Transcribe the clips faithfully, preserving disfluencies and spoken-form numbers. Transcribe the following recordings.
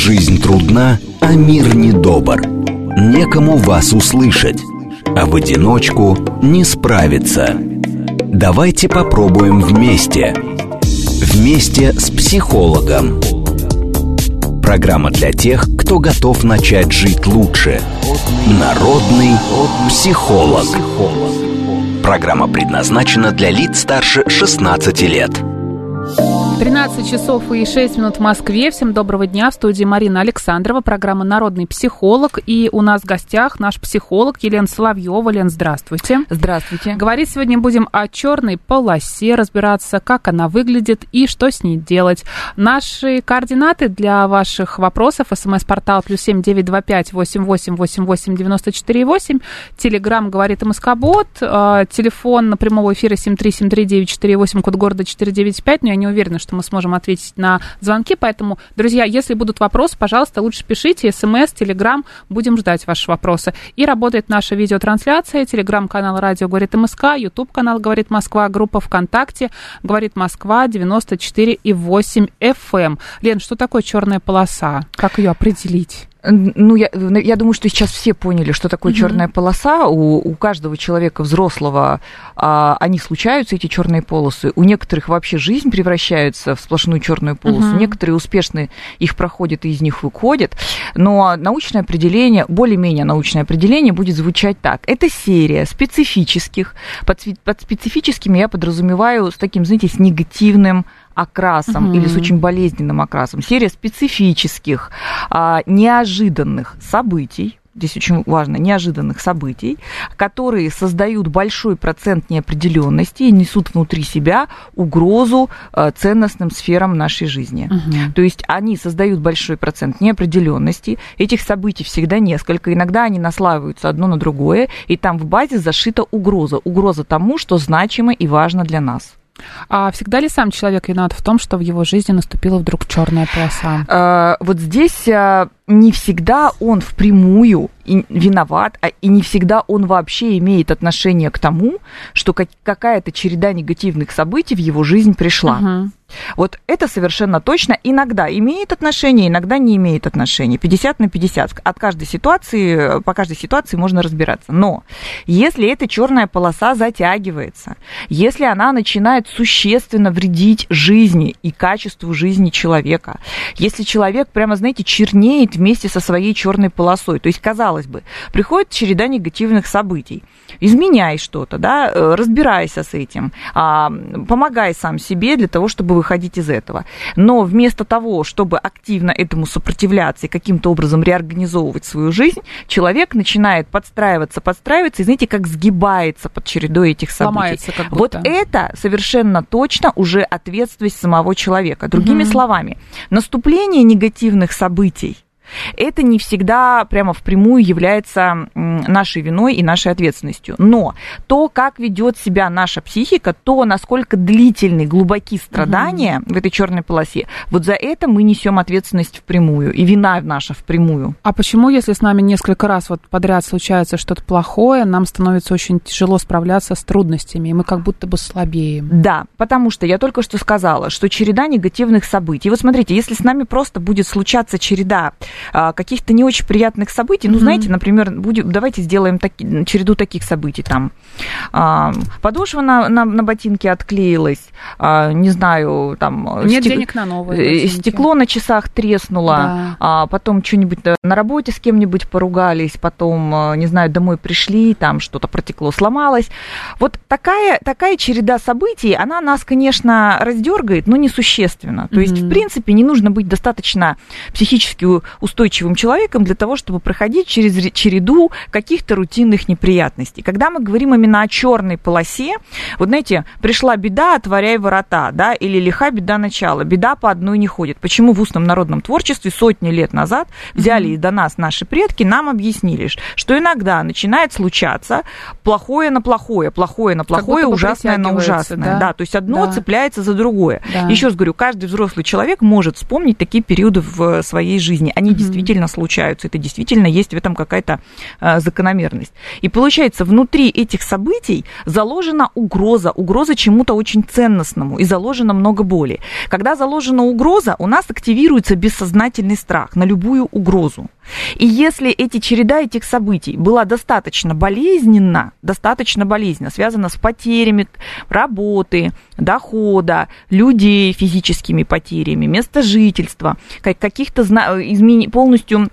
Жизнь трудна, а мир недобр. Некому вас услышать, а в одиночку не справиться. Давайте попробуем вместе. Вместе с психологом. Программа для тех, кто готов начать жить лучше. Народный психолог. Программа предназначена для лиц старше шестнадцати лет. тринадцать часов и шесть минут в Москве. Всем доброго дня. В студии Марина Александрова, программа «Народный психолог». И у нас в гостях наш психолог Елена Соловьева. Лен, здравствуйте. Здравствуйте. Говорить сегодня будем о черной полосе, разбираться, как она выглядит и что с ней делать. Наши координаты для ваших вопросов: смс-портал плюс семь девять два пять восемь восемь восемь восемь девяносто четыре восемь. Телеграм говорит МСК-бот. Телефон прямого эфира семь три семь три девять четыре восемь, код города четыре девять пять. Но я не уверена, что мы сможем ответить на звонки, поэтому, друзья, если будут вопросы, пожалуйста, лучше пишите, смс, телеграм, будем ждать ваши вопросы. И работает наша видеотрансляция, телеграм-канал «Радио говорит МСК», ютуб-канал «Говорит Москва», группа ВКонтакте «Говорит Москва» девяносто четыре и восемь эф эм. Лен, что такое черная полоса? Как ее определить? Ну, я, я думаю, что сейчас все поняли, что такое mm-hmm. черная полоса. У, у каждого человека взрослого а, они случаются, эти черные полосы. У некоторых вообще жизнь превращается в сплошную черную полосу. Mm-hmm. Некоторые успешно их проходят и из них выходят. Но научное определение, более-менее научное определение будет звучать так. Это серия специфических, под, под специфическими я подразумеваю с таким, знаете, с негативным окрасом uh-huh. или с очень болезненным окрасом. Серия специфических, а, неожиданных событий, здесь очень важно, неожиданных событий, которые создают большой процент неопределенности и несут внутри себя угрозу а, ценностным сферам нашей жизни. Uh-huh. То есть они создают большой процент неопределенности, этих событий всегда несколько, иногда они наслаиваются одно на другое, и там в базе зашита угроза, угроза тому, что значимо и важно для нас. А всегда ли сам человек виноват в том, что в его жизни наступила вдруг черная полоса? А, вот здесь а, не всегда он впрямую и виноват, а и не всегда он вообще имеет отношение к тому, что как, какая-то череда негативных событий в его жизнь пришла. Uh-huh. Вот это совершенно точно иногда имеет отношение, иногда не имеет отношения. пятьдесят на пятьдесят. От каждой ситуации, по каждой ситуации можно разбираться. Но если эта черная полоса затягивается, если она начинает существенно вредить жизни и качеству жизни человека, если человек прямо, знаете, чернеет вместе со своей черной полосой, то есть, казалось бы, приходит череда негативных событий, изменяй что-то, да, разбирайся с этим, помогай сам себе для того, чтобы выходить из этого. Но вместо того, чтобы активно этому сопротивляться и каким-то образом реорганизовывать свою жизнь, человек начинает подстраиваться, подстраиваться, и, знаете, как сгибается под чередой этих событий. Ломается как будто. Вот это совершенно точно уже ответственность самого человека. Другими mm-hmm. словами, наступление негативных событий это не всегда прямо впрямую является нашей виной и нашей ответственностью. Но то, как ведет себя наша психика, то, насколько длительны, глубоки страдания mm-hmm. в этой черной полосе, вот за это мы несем ответственность впрямую, и вина наша впрямую. А почему, если с нами несколько раз вот подряд случается что-то плохое, нам становится очень тяжело справляться с трудностями, и мы как будто бы слабеем? Да, потому что я только что сказала, что череда негативных событий. Вот смотрите, если с нами просто будет случаться череда каких-то не очень приятных событий. Ну, mm-hmm. знаете, например, будем, давайте сделаем таки, череду таких событий. Там а, подошва на, на, на ботинке отклеилась, а, не знаю, там... Нет стек... денег на новые ботинки. Стекло на часах треснуло, да. а, потом что-нибудь на работе с кем-нибудь поругались, потом, не знаю, домой пришли, там что-то протекло, сломалось. Вот такая, такая череда событий, она нас, конечно, раздергает, но несущественно. То mm-hmm. есть, в принципе, не нужно быть достаточно психически устойчивым человеком для того, чтобы проходить через череду каких-то рутинных неприятностей. Когда мы говорим именно о черной полосе, вот знаете, пришла беда, отворяй ворота, да, или лиха беда начала, беда по одной не ходит. Почему в устном народном творчестве сотни лет назад взяли mm-hmm. и до нас наши предки, нам объяснили, что иногда начинает случаться плохое на плохое, плохое на плохое, ужасное на ужасное. Да? Да, то есть одно да. цепляется за другое. Да. Еще раз говорю, каждый взрослый человек может вспомнить такие периоды в своей жизни. Они они mm-hmm. действительно случаются. Это действительно есть в этом какая-то э, закономерность. И получается, внутри этих событий заложена угроза, угроза чему-то очень ценностному, и заложено много боли. Когда заложена угроза, у нас активируется бессознательный страх на любую угрозу. И если эти череда этих событий была достаточно болезненна, достаточно болезненно, связана с потерями работы, дохода, людей, физическими потерями, места жительства, каких-то изменений, полностью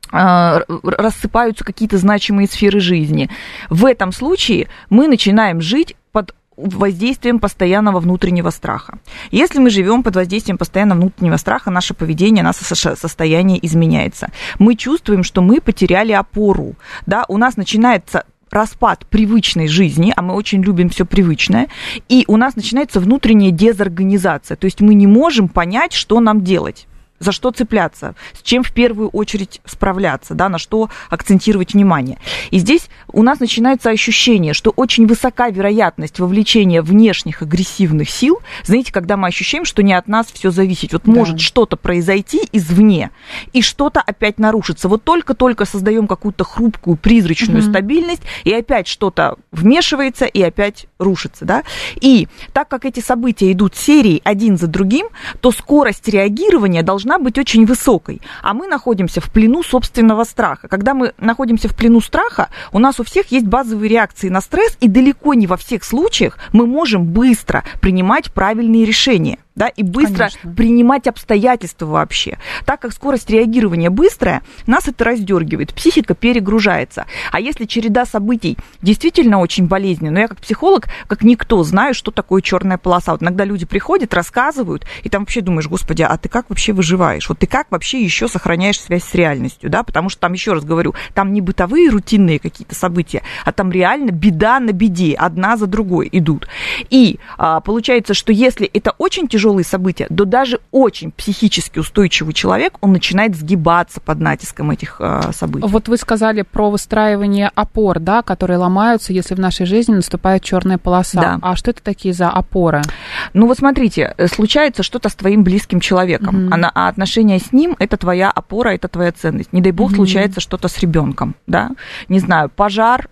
рассыпаются какие-то значимые сферы жизни, в этом случае мы начинаем жить под воздействием постоянного внутреннего страха. Если мы живем под воздействием постоянного внутреннего страха, наше поведение, наше состояние изменяется. Мы чувствуем, что мы потеряли опору. Да? У нас начинается распад привычной жизни, а мы очень любим все привычное, и у нас начинается внутренняя дезорганизация. То есть мы не можем понять, что нам делать. За что цепляться, с чем в первую очередь справляться, да, на что акцентировать внимание. И здесь у нас начинается ощущение, что очень высока вероятность вовлечения внешних агрессивных сил. Знаете, когда мы ощущаем, что не от нас все зависит. Вот да. может что-то произойти извне, и что-то опять нарушится. Вот только-только создаем какую-то хрупкую, призрачную угу. стабильность, и опять что-то вмешивается, и опять рушится. Да? И так как эти события идут серией один за другим, то скорость реагирования должна быть очень высокой, а мы находимся в плену собственного страха. Когда мы находимся в плену страха, у нас у всех есть базовые реакции на стресс, и далеко не во всех случаях мы можем быстро принимать правильные решения. Да, и быстро Конечно. принимать обстоятельства вообще. Так как скорость реагирования быстрая, нас это раздергивает, психика перегружается. А если череда событий действительно очень болезненная, но я как психолог, как никто, знаю, что такое черная полоса. Вот иногда люди приходят, рассказывают, и там вообще думаешь, господи, а ты как вообще выживаешь? Вот ты как вообще еще сохраняешь связь с реальностью? Да? Потому что там, еще раз говорю, там не бытовые рутинные какие-то события, а там реально беда на беде, одна за другой идут. И а, получается, что если это очень тяжело, события, то даже очень психически устойчивый человек, он начинает сгибаться под натиском этих э, событий. Вот вы сказали про выстраивание опор, да, которые ломаются, если в нашей жизни наступает черная полоса. Да. А что это такие за опоры? Ну вот смотрите, случается что-то с твоим близким человеком, mm-hmm. а, а отношения с ним – это твоя опора, это твоя ценность. Не дай бог, mm-hmm. случается что-то с ребенком, да, не знаю, пожар,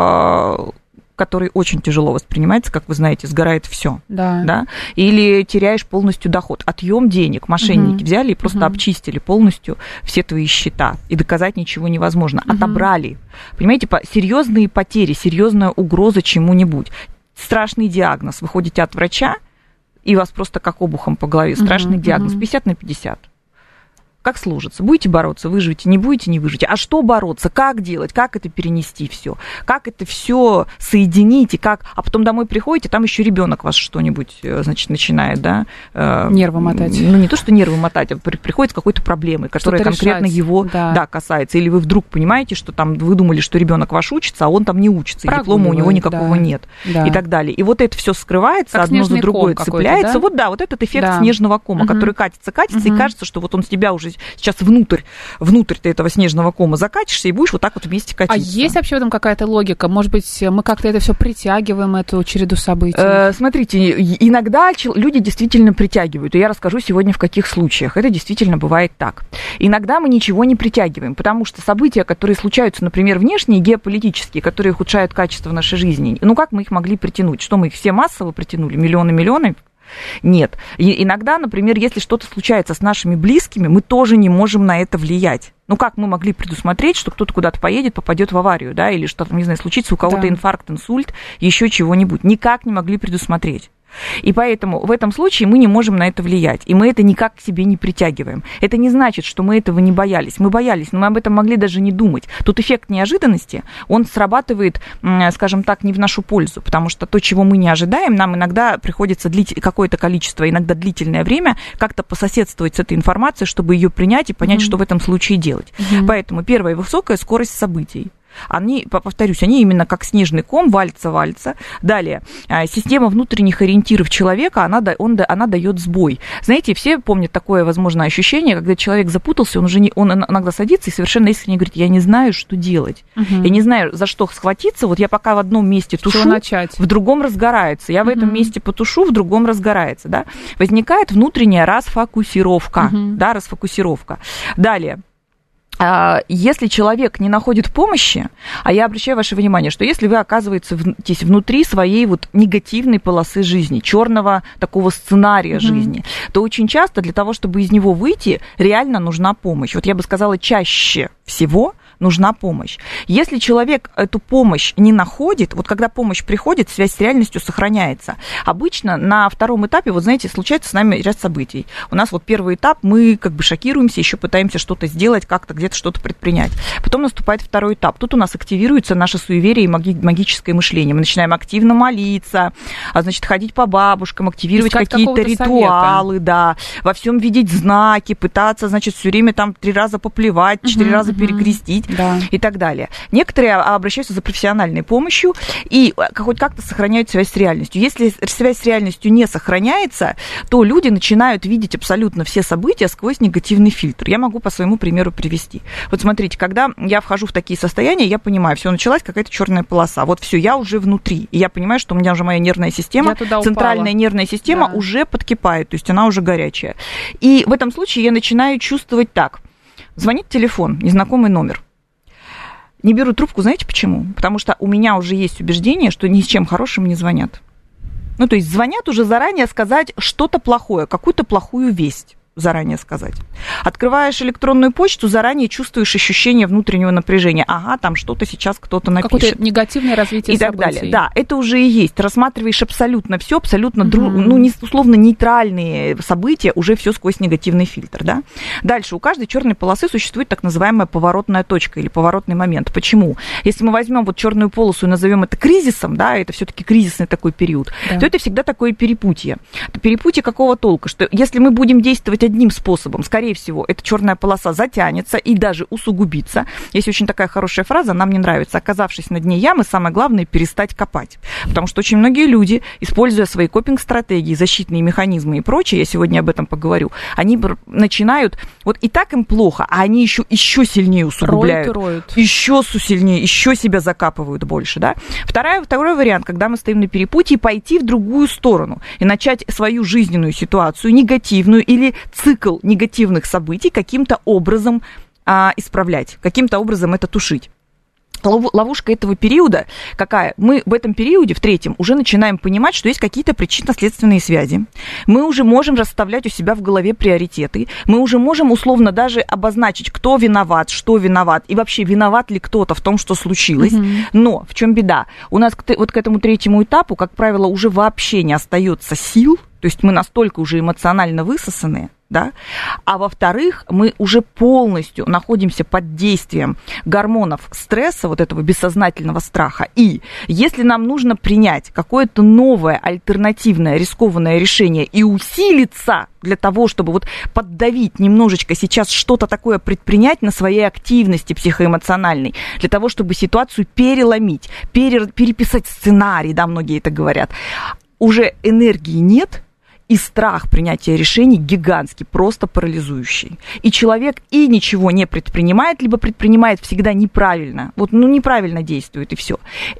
э- который очень тяжело воспринимается, как вы знаете, сгорает все, да. Да? Или теряешь полностью доход, отъем денег, мошенники угу. взяли и просто угу. обчистили полностью все твои счета, и доказать ничего невозможно, угу. отобрали, понимаете, серьезные потери, серьезная угроза чему-нибудь, страшный диагноз, вы ходите от врача, и вас просто как обухом по голове, страшный угу. диагноз, пятьдесят на пятьдесят. Как сложится? Будете бороться, выживете, не будете, не выживете. А что бороться? Как делать? Как это перенести все? Как это все соединить? И как? А потом домой приходите, там еще ребенок вас что-нибудь, значит, начинает, да? Нервы мотать. Ну, не то, что нервы мотать, а приходит с какой-то проблемой, которая что-то конкретно решать. его да. Да, касается. Или вы вдруг понимаете, что там вы думали, что ребенок ваш учится, а он там не учится, и диплома у него никакого да. нет. Да. И так далее. И вот это все скрывается, как одно за другое цепляется. Да? Вот да, вот этот эффект да. снежного кома, угу. который катится, катится, угу. и кажется, что вот он с тебя уже сейчас внутрь, внутрь ты этого снежного кома закатишься и будешь вот так вот вместе катиться. А есть вообще в этом какая-то логика? Может быть, мы как-то это все притягиваем, эту череду событий? Э, смотрите, иногда люди действительно притягивают, и я расскажу сегодня, в каких случаях. Это действительно бывает так. Иногда мы ничего не притягиваем, потому что события, которые случаются, например, внешние, геополитические, которые ухудшают качество нашей жизни, ну как мы их могли притянуть? Что, мы их все массово притянули? Миллионы-миллионы? Нет. И иногда, например, если что-то случается с нашими близкими, мы тоже не можем на это влиять. Ну, как мы могли предусмотреть, что кто-то куда-то поедет, попадет в аварию, да, или что-то, не знаю, случится у кого-то да. инфаркт, инсульт, еще чего-нибудь. Никак не могли предусмотреть. И поэтому в этом случае мы не можем на это влиять, и мы это никак к себе не притягиваем. Это не значит, что мы этого не боялись. Мы боялись, но мы об этом могли даже не думать. Тут эффект неожиданности, он срабатывает, скажем так, не в нашу пользу, потому что то, чего мы не ожидаем, нам иногда приходится длить какое-то количество, иногда длительное время, как-то пососедствовать с этой информацией, чтобы ее принять и понять, mm-hmm. что в этом случае делать. Mm-hmm. Поэтому первая высокая скорость событий. Они, повторюсь, они именно как снежный ком, вальца-вальца. Далее, система внутренних ориентиров человека, она, он, она дает сбой. Знаете, все помнят такое, возможно, ощущение, когда человек запутался, он уже не, он иногда садится и совершенно искренне говорит, я не знаю, что делать. Угу. Я не знаю, за что схватиться. Вот я пока в одном месте тушу, в другом разгорается. Я угу. в этом месте потушу, в другом разгорается. Да? Возникает внутренняя расфокусировка. Угу. Да, расфокусировка. Далее. Если человек не находит помощи, а я обращаю ваше внимание, что если вы оказываетесь внутри своей вот негативной полосы жизни, черного такого сценария mm-hmm. жизни, то очень часто для того, чтобы из него выйти, реально нужна помощь. Вот я бы сказала, чаще всего нужна помощь. Если человек эту помощь не находит, вот когда помощь приходит, связь с реальностью сохраняется. Обычно на втором этапе, вот знаете, случается с нами ряд событий. У нас вот первый этап, мы как бы шокируемся, еще пытаемся что-то сделать, как-то где-то что-то предпринять. Потом наступает второй этап. Тут у нас активируется наше суеверие и маги- магическое мышление. Мы начинаем активно молиться, а, значит, ходить по бабушкам, активировать искать какие-то ритуалы, совета. Да, во всем видеть знаки, пытаться, значит, все время там три раза поплевать, четыре uh-huh, раза uh-huh. перекрестить. Да. И так далее. Некоторые обращаются за профессиональной помощью и хоть как-то сохраняют связь с реальностью. Если связь с реальностью не сохраняется, то люди начинают видеть абсолютно все события сквозь негативный фильтр. Я могу по своему примеру привести. Вот смотрите, когда я вхожу в такие состояния, я понимаю, все, началась какая-то черная полоса. Вот все, я уже внутри. И я понимаю, что у меня уже моя нервная система, центральная нервная система да. уже подкипает, то есть она уже горячая. И в этом случае я начинаю чувствовать так. Звонит телефон, незнакомый номер. Не беру трубку, знаете почему? Потому что у меня уже есть убеждение, что ни с чем хорошим не звонят. Ну, то есть звонят уже заранее сказать что-то плохое, какую-то плохую весть заранее сказать. Открываешь электронную почту, заранее чувствуешь ощущение внутреннего напряжения. Ага, там что-то сейчас кто-то напишет. Какое-то негативное развитие и событий. И так далее. Да, это уже и есть. Рассматриваешь абсолютно все, абсолютно, mm-hmm. дру, ну, не, условно, нейтральные события, уже все сквозь негативный фильтр, да. Дальше, у каждой черной полосы существует так называемая поворотная точка или поворотный момент. Почему? Если мы возьмем вот черную полосу и назовем это кризисом, да, это все-таки кризисный такой период, да. то это всегда такое перепутье. Перепутье какого толка? Что если мы будем действовать одним способом, скорее всего, эта черная полоса затянется и даже усугубится. Есть очень такая хорошая фраза, она мне нравится. Оказавшись на дне ямы, самое главное перестать копать. Потому что очень многие люди, используя свои копинг-стратегии, защитные механизмы и прочее, я сегодня об этом поговорю, они начинают, вот и так им плохо, а они еще, еще сильнее усугубляют. Роют, роют. Еще сильнее, еще себя закапывают больше. Да? Вторая, второй вариант, когда мы стоим на перепутье, пойти в другую сторону и начать свою жизненную ситуацию, негативную или цикл негативных событий каким-то образом а, исправлять, каким-то образом это тушить. Ловушка этого периода какая? Мы в этом периоде, в третьем, уже начинаем понимать, что есть какие-то причинно-следственные связи. Мы уже можем расставлять у себя в голове приоритеты. Мы уже можем условно даже обозначить, кто виноват, что виноват, и вообще виноват ли кто-то в том, что случилось. Mm-hmm. Но в чем беда? У нас вот к этому третьему этапу, как правило, уже вообще не остается сил. То есть мы настолько уже эмоционально высосаны, да, а во-вторых, мы уже полностью находимся под действием гормонов стресса, вот этого бессознательного страха, и если нам нужно принять какое-то новое, альтернативное, рискованное решение и усилиться для того, чтобы вот поддавить немножечко сейчас что-то такое предпринять на своей активности психоэмоциональной, для того, чтобы ситуацию переломить, пере, переписать сценарий, да, многие это говорят, уже энергии нет. И страх принятия решений гигантский, просто парализующий. И человек и ничего не предпринимает, либо предпринимает всегда неправильно. Вот, ну, неправильно действует, и все.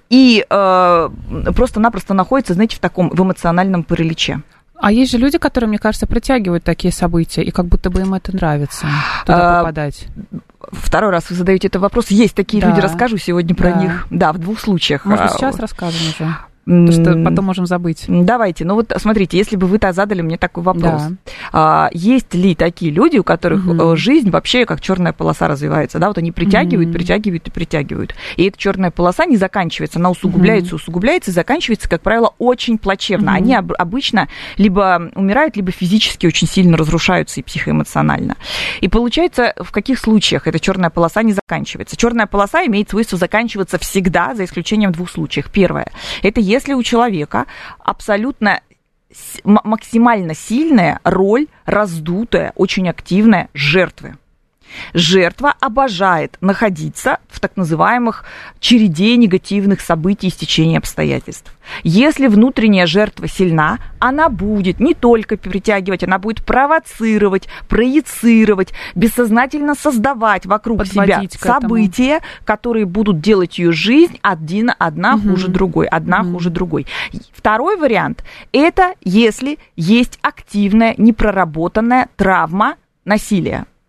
И э, просто-напросто находится, знаете, в таком, в эмоциональном параличе. А есть же люди, которые, мне кажется, притягивают такие события, и как будто бы им это нравится, туда попадать. Второй раз вы задаете этот вопрос. Есть такие да. люди, расскажу сегодня про да. них. Да, в двух случаях. Может, сейчас расскажем уже? Потому что потом можем забыть. Давайте. Ну вот смотрите, если бы вы-то задали мне такой вопрос. Да. А, есть ли такие люди, у которых угу. жизнь вообще как черная полоса развивается? Да, вот они притягивают, угу. притягивают и притягивают. И эта черная полоса не заканчивается, она усугубляется, угу. усугубляется и заканчивается, как правило, очень плачевно. Угу. Они об- обычно либо умирают, либо физически очень сильно разрушаются и психоэмоционально. И получается, в каких случаях эта черная полоса не заканчивается? Черная полоса имеет свойство заканчиваться всегда, за исключением двух случаев. Первое. Это если Если у человека абсолютно максимально сильная роль, раздутая, очень активная жертвы. Жертва обожает находиться в так называемых череде негативных событий и стечения обстоятельств. Если внутренняя жертва сильна, она будет не только притягивать, она будет провоцировать, проецировать, бессознательно создавать вокруг Подводить себя события, которые будут делать ее жизнь один, одна угу. хуже другой, одна угу. хуже другой. Второй вариант – это если есть активная, непроработанная травма насилия.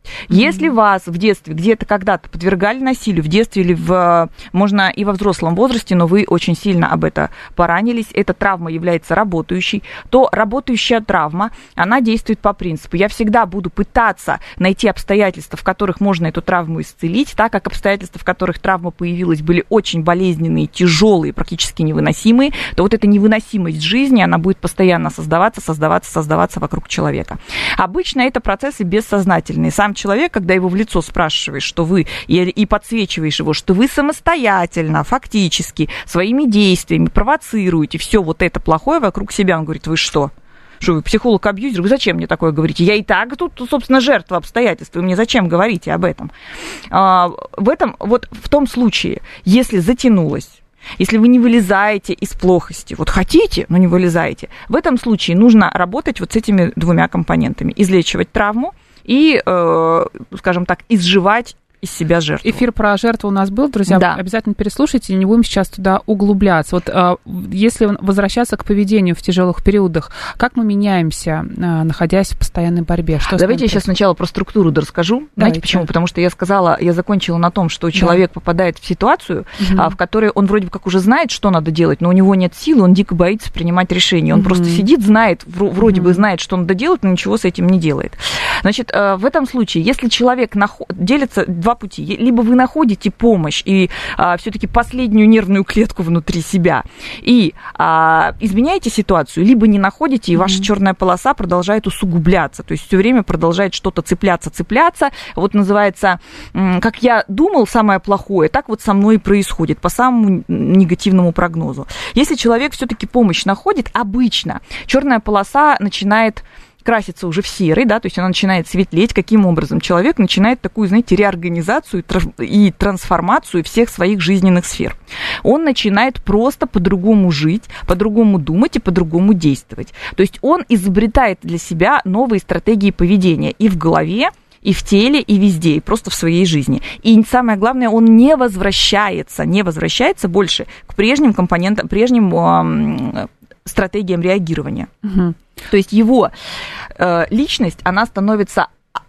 Mm-hmm. Если вас в детстве где-то когда-то подвергали насилию, в детстве или в, можно и во взрослом возрасте, но вы очень сильно об этом поранились, эта травма является работающей, то работающая травма, она действует по принципу: я всегда буду пытаться найти обстоятельства, в которых можно эту травму исцелить, так как обстоятельства, в которых травма появилась, были очень болезненные, тяжелые, практически невыносимые, то вот эта невыносимость жизни, она будет постоянно создаваться, создаваться, создаваться вокруг человека. Обычно это процессы бессознательные. Сам человек, когда его в лицо спрашиваешь, что вы, и, и подсвечиваешь его, что вы самостоятельно, фактически, своими действиями провоцируете все вот это плохое вокруг себя, он говорит: вы что? Что вы психолог-абьюзер? Вы зачем мне такое говорите? Я и так тут, собственно, жертва обстоятельств. Вы мне зачем говорите об этом? А, в этом, вот в том случае, если затянулось, если вы не вылезаете из плохости, вот хотите, но не вылезаете, в этом случае нужно работать вот с этими двумя компонентами. Излечивать травму и, э, скажем так, изживать из себя жертву. Эфир про жертву у нас был, друзья, да. Обязательно переслушайте, не будем сейчас туда углубляться. Вот э, если возвращаться к поведению в тяжелых периодах, как мы меняемся, э, находясь в постоянной борьбе? Что Давайте я сейчас сначала про структуру расскажу. Давайте. Знаете почему? Потому что я сказала, я закончила на том, что человек да. попадает в ситуацию, угу. в которой он вроде как уже знает, что надо делать, но у него нет силы, он дико боится принимать решения. Он угу. просто сидит, знает, вроде угу. бы знает, что надо делать, но ничего с этим не делает. Значит, э, в этом случае, если человек наход... делится два пути. Либо вы находите помощь и а, все-таки последнюю нервную клетку внутри себя и а, изменяете ситуацию, либо не находите, и ваша mm-hmm. черная полоса продолжает усугубляться. То есть все время продолжает что-то цепляться, цепляться. Вот называется, как я думал самое плохое, так вот со мной и происходит по самому негативному прогнозу. Если человек все-таки помощь находит, обычно черная полоса начинает красится уже в серый, да, то есть она начинает светлеть. Каким образом? Человек начинает такую, знаете, реорганизацию и трансформацию всех своих жизненных сфер. Он начинает просто по-другому жить, по-другому думать и по-другому действовать. То есть он изобретает для себя новые стратегии поведения и в голове, и в теле, и везде, и просто в своей жизни. И самое главное, он не возвращается, не возвращается больше к прежним компонентам, прежним э, стратегиям реагирования. Угу. То есть его э, личность, она становится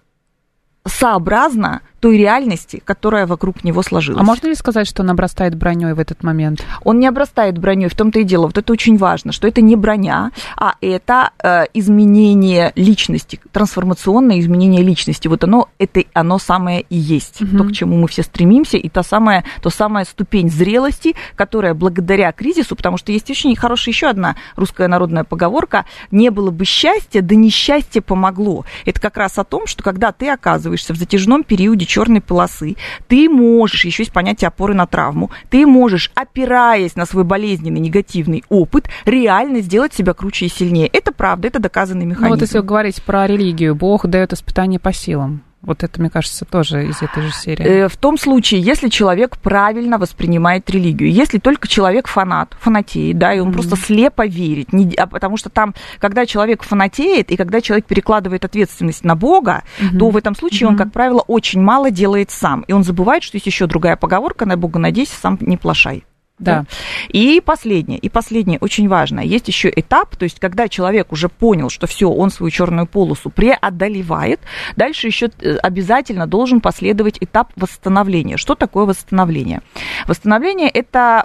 сообразна той реальности, которая вокруг него сложилась. А можно ли сказать, что он обрастает броней в этот момент? Он не обрастает броней, в том-то и дело. Вот это очень важно, что это не броня, а это э, изменение личности, трансформационное изменение личности. Вот оно, это оно самое и есть. Угу. То, к чему мы все стремимся, и та самая, то самая ступень зрелости, которая благодаря кризису, потому что есть очень хорошая еще одна русская народная поговорка: не было бы счастья, да несчастье помогло. Это как раз о том, что когда ты оказываешься в затяжном периоде черной полосы, ты можешь, еще есть понятие опоры на травму, ты можешь, опираясь на свой болезненный негативный опыт, реально сделать себя круче и сильнее. Это правда, это доказанный механизм. Ну вот если говорить про религию, Бог дает испытание по силам. Вот это, мне кажется, тоже из этой же серии. В том случае, если человек правильно воспринимает религию, если только человек фанат, фанатеет, да, и он mm-hmm. просто слепо верит, не, а потому что там, когда человек фанатеет, и когда человек перекладывает ответственность на Бога, mm-hmm. то в этом случае mm-hmm. он, как правило, очень мало делает сам. И он забывает, что есть еще другая поговорка: на Бога надейся, сам не плашай. Да. И последнее, и последнее очень важное. Есть еще этап, то есть когда человек уже понял, что все, он свою черную полосу преодолевает, дальше еще обязательно должен последовать этап восстановления. Что такое восстановление? Восстановление – это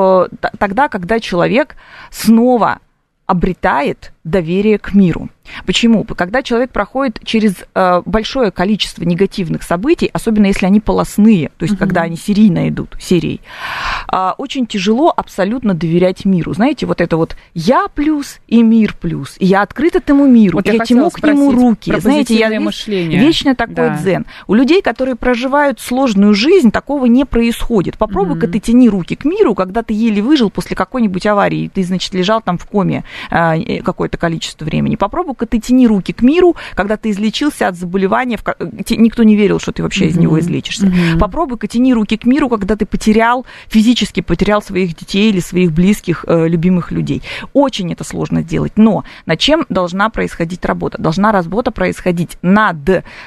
тогда, когда человек снова обретает доверие к миру. Почему? Когда человек проходит через э, большое количество негативных событий, особенно если они полостные, то есть uh-huh. когда они серийно идут, серией, э, очень тяжело абсолютно доверять миру. Знаете, вот это вот «я плюс» и «мир плюс», и я открыт этому миру, вот и я, я тяну к нему руки. Знаете, я мышление. Вечно такой да. дзен. У людей, которые проживают сложную жизнь, такого не происходит. Попробуй-ка uh-huh. ты тяни руки к миру, когда ты еле выжил после какой-нибудь аварии, ты, значит, лежал там в коме э, какое-то количество времени. Попробуй-ка ты тяни руки к миру, когда ты излечился от заболевания, в... никто не верил, что ты вообще mm-hmm. из него излечишься. Mm-hmm. Попробуй-ка тяни руки к миру, когда ты потерял, физически потерял своих детей или своих близких, э, любимых людей. Очень это сложно сделать. Но над чем должна происходить работа? Должна работа происходить над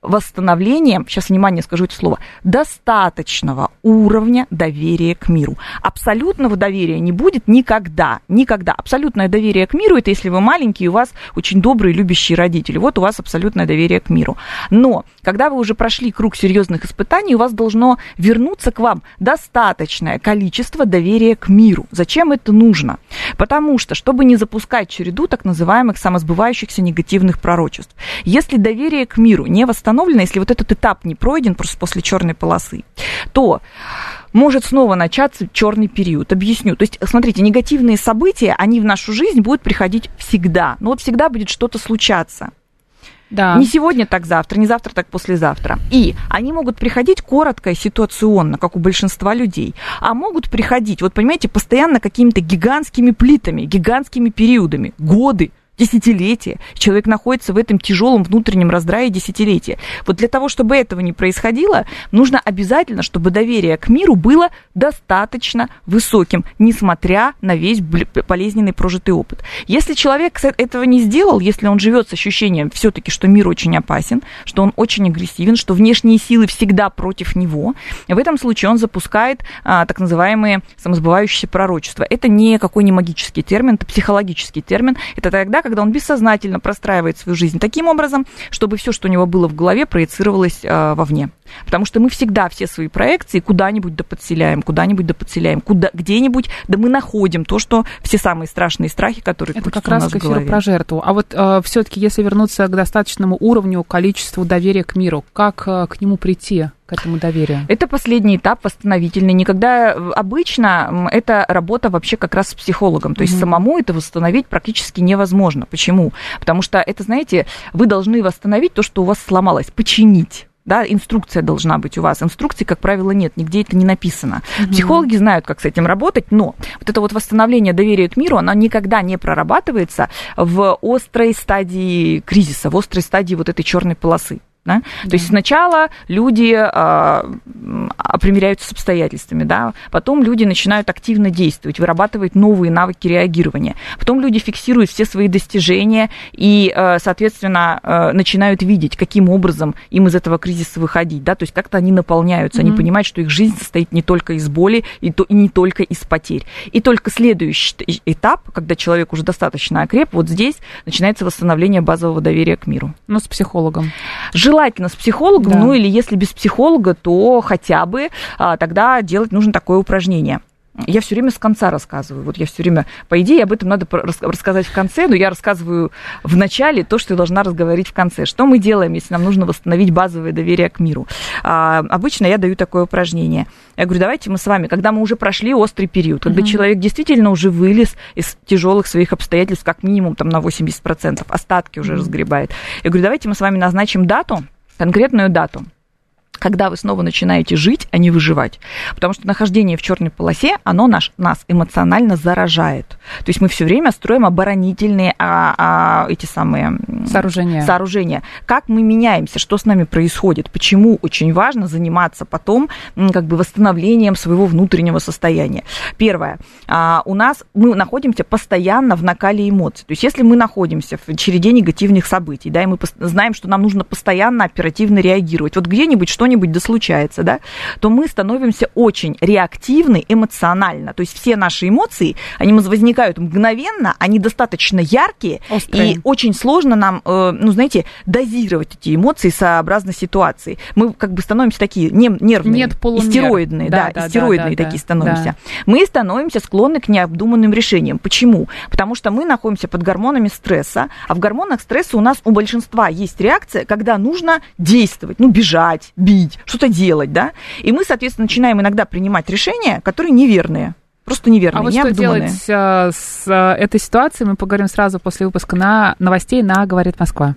восстановлением, сейчас, внимание, скажу это слово, достаточного уровня доверия к миру. Абсолютного доверия не будет никогда, никогда. Абсолютное доверие к миру – это если вы маленький, у вас очень добрые, любящие родители. Вот у вас абсолютное доверие к миру. Но когда вы уже прошли круг серьезных испытаний, у вас должно вернуться к вам достаточное количество доверия к миру. Зачем это нужно? Потому что, чтобы не запускать череду так называемых самосбывающихся негативных пророчеств. Если доверие к миру не восстановлено, если вот этот этап не пройден просто после черной полосы, то может снова начаться черный период. Объясню. То есть, смотрите, негативные события, они в нашу жизнь будут приходить всегда. Но вот всегда будет что-то случаться. Да. Не сегодня, так завтра, не завтра, так послезавтра. И они могут приходить коротко и ситуационно, как у большинства людей. А могут приходить, вот понимаете, постоянно какими-то гигантскими плитами, гигантскими периодами, годы, десятилетия. Человек находится в этом тяжелом внутреннем раздрае десятилетия. Вот для того, чтобы этого не происходило, нужно обязательно, чтобы доверие к миру было достаточно высоким, несмотря на весь болезненный прожитый опыт. Если человек этого не сделал, если он живет с ощущением все-таки, что мир очень опасен, что он очень агрессивен, что внешние силы всегда против него, в этом случае он запускает а, так называемые самосбывающиеся пророчества. Это не какой не магический термин, это психологический термин. Это тогда, когда он бессознательно простраивает свою жизнь таким образом, чтобы все, что у него было в голове, проецировалось э, вовне. Потому что мы всегда все свои проекции куда-нибудь да подселяем, куда-нибудь да подселяем, куда, где-нибудь, да мы находим то, что все самые страшные страхи, которые это как раз к эфиру про жертву. А вот э, все-таки, если вернуться к достаточному уровню, количеству доверия к миру, как э, к нему прийти? К этому доверию? Это последний этап восстановительный. Никогда обычно это работа вообще как раз с психологом. То есть mm-hmm. самому это восстановить практически невозможно. Почему? Потому что это, знаете, вы должны восстановить то, что у вас сломалось, починить. Да, инструкция должна быть у вас. Инструкции, как правило, нет, нигде это не написано. Mm-hmm. Психологи знают, как с этим работать, но вот это вот восстановление доверия к миру, оно никогда не прорабатывается в острой стадии кризиса, в острой стадии вот этой черной полосы. Да? Да. То есть сначала люди а, примиряются с обстоятельствами, да? Потом люди начинают активно действовать, вырабатывать новые навыки реагирования. Потом люди фиксируют все свои достижения и, соответственно, начинают видеть, каким образом им из этого кризиса выходить. Да? То есть как-то они наполняются, mm-hmm. они понимают, что их жизнь состоит не только из боли и, то, и не только из потерь. И только следующий этап, когда человек уже достаточно окреп, вот здесь начинается восстановление базового доверия к миру. Ну, с психологом. Желательно с психологом, да. Ну или если без психолога, то хотя бы а, тогда делать нужно такое упражнение. Я все время с конца рассказываю. Вот я все время, по идее, об этом надо рассказать в конце, но я рассказываю в начале то, что я должна разговорить в конце. Что мы делаем, если нам нужно восстановить базовое доверие к миру? А, обычно я даю такое упражнение. Я говорю, давайте мы с вами, когда мы уже прошли острый период, когда mm-hmm. человек действительно уже вылез из тяжелых своих обстоятельств, как минимум там, на восемьдесят процентов, остатки уже mm-hmm. разгребает. Я говорю, давайте мы с вами назначим дату, конкретную дату, когда вы снова начинаете жить, а не выживать. Потому что нахождение в черной полосе, оно наш, нас эмоционально заражает. То есть мы все время строим оборонительные а, а, эти самые сооружения. сооружения. Как мы меняемся, что с нами происходит, почему очень важно заниматься потом как бы восстановлением своего внутреннего состояния. Первое. А, у нас мы находимся постоянно в накале эмоций. То есть если мы находимся в череде негативных событий, да, и мы знаем, что нам нужно постоянно оперативно реагировать. Вот где-нибудь что-нибудь да случается, да, то мы становимся очень реактивны эмоционально. То есть все наши эмоции, они возникают мгновенно, они достаточно яркие, острые. И очень сложно нам, ну, знаете, дозировать эти эмоции сообразно ситуации. Мы как бы становимся такие нервные, Нет полумер. истероидные, да, да, да, истероидные да, да, такие да, становимся. Да. Мы становимся склонны к необдуманным решениям. Почему? Потому что мы находимся под гормонами стресса, а в гормонах стресса у нас у большинства есть реакция, когда нужно действовать, ну, бежать, бить, что-то делать, да, и мы, соответственно, начинаем иногда принимать решения, которые неверные, просто неверные, а вот необдуманные. Что делать с этой ситуацией, мы поговорим сразу после выпуска на новостей на «Говорит Москва».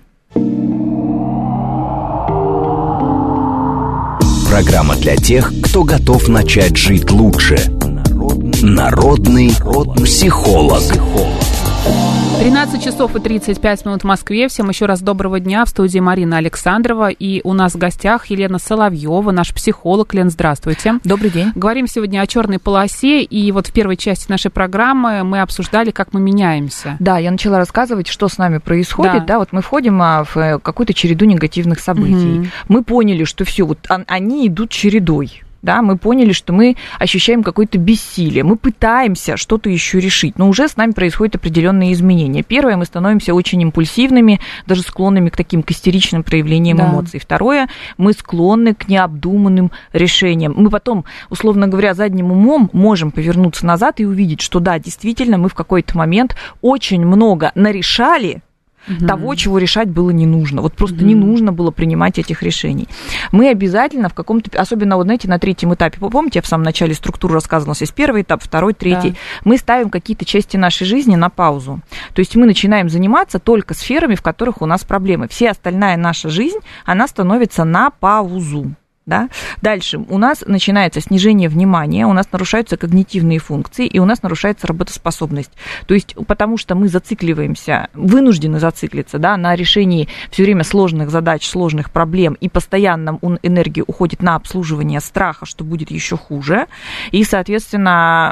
Программа для тех, кто готов начать жить лучше. Народный, Народный психолог. психолог. тринадцать часов и тридцать пять минут в Москве. Всем еще раз доброго дня. В студии Марина Александрова. И у нас в гостях Елена Соловьева, наш психолог. Лен, здравствуйте. Добрый день. Говорим сегодня о черной полосе. И вот в первой части нашей программы мы обсуждали, как мы меняемся. Да, я начала рассказывать, что с нами происходит. Да, да вот мы входим в какую-то череду негативных событий. Угу. Мы поняли, что все, вот они идут чередой. Да, мы поняли, что мы ощущаем какое-то бессилие, мы пытаемся что-то еще решить, но уже с нами происходят определенные изменения. Первое, мы становимся очень импульсивными, даже склонными к таким к истеричным проявлениям да. эмоций. Второе, мы склонны к необдуманным решениям. Мы потом, условно говоря, задним умом можем повернуться назад и увидеть, что да, действительно, мы в какой-то момент очень много нарешали, угу. того, чего решать было не нужно. Вот просто угу. не нужно было принимать этих решений. Мы обязательно в каком-то, особенно, вот, знаете, на третьем этапе, помните, я в самом начале структуру рассказывала, есть первый этап, второй, третий, да. мы ставим какие-то части нашей жизни на паузу. То есть мы начинаем заниматься только сферами, в которых у нас проблемы. Вся остальная наша жизнь, она становится на паузу. Да? Дальше у нас начинается снижение внимания, у нас нарушаются когнитивные функции, и у нас нарушается работоспособность. То есть потому что мы зацикливаемся, вынуждены зациклиться да, на решении все время сложных задач, сложных проблем, и постоянно энергия уходит на обслуживание страха, что будет еще хуже, и, соответственно,